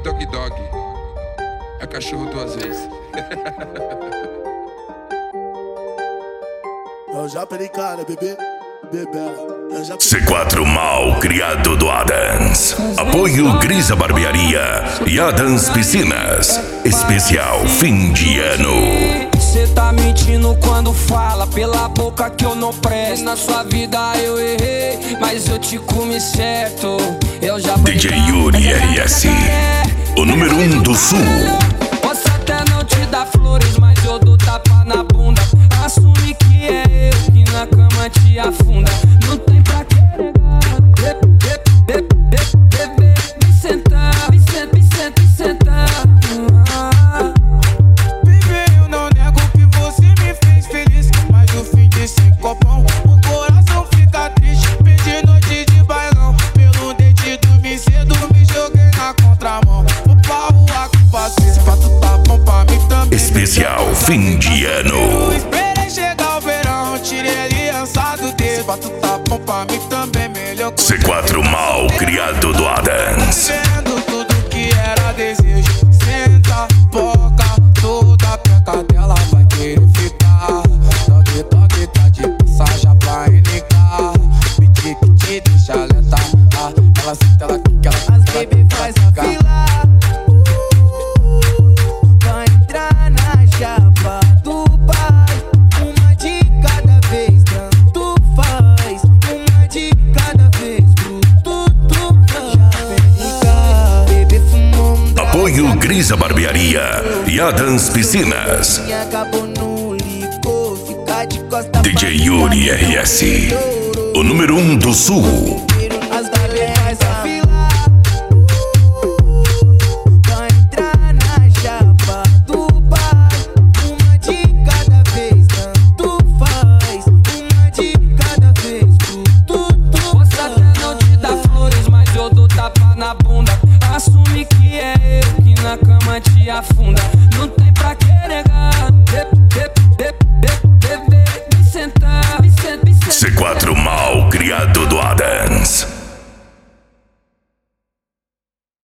dog dog. É cachorro duas vezes. Eu já perei cara, bebê, bebela. C4 Mal criado do Adams. Apoio Grisa Barbearia e Adams Piscinas. Especial fim de ano. Cê tá mentindo quando fala pela boca que eu não presto. Na sua vida eu errei, mas eu te comi certo. Eu já DJ Yuri RS, o número 1 do Sul. Posso até não te dar flores, mas eu dou tapa na bunda. Assume que é eu que na cama te afunda. Não tem pra que negar. Vem sentar, vem sentar. Baby, eu não nego que você me fez feliz, mas no fim desse copão o coração fica triste. Perdi noite de bailão, pelo dente dormi cedo, me joguei na contramão. Vou pra rua com parceiro, se fato tá bom pra mim também. Especial fim de ano. Esperei chegar o verão, tirei aliança do dedo. Se fato tá bom pra mim também, melhor. C4 Mal criado do Adams. Vendo tudo que era desejo. Senta, boca, toda peca dela vai querer ficar. Toque tá de passagem pra NK. Me diga que te deixa lenta. Ela senta, ela quica, ela As baby faz a fila. Vai entrar na chapa do pai. Uma de cada vez, tanto faz. Uma de cada vez, tudo faz. Bebê fumou. Apoio Grisa Barbearia e Adams Piscinas. E acabou no licor, ficar de costa. DJ Yuri RS, o número 1 do Sul. As baby faz a fila. Vai entrar na chapa do pai. Uma de cada vez, tanto faz. Uma de cada vez, tudo. Posso até não te dar flores, mas eu dou tapa na bunda.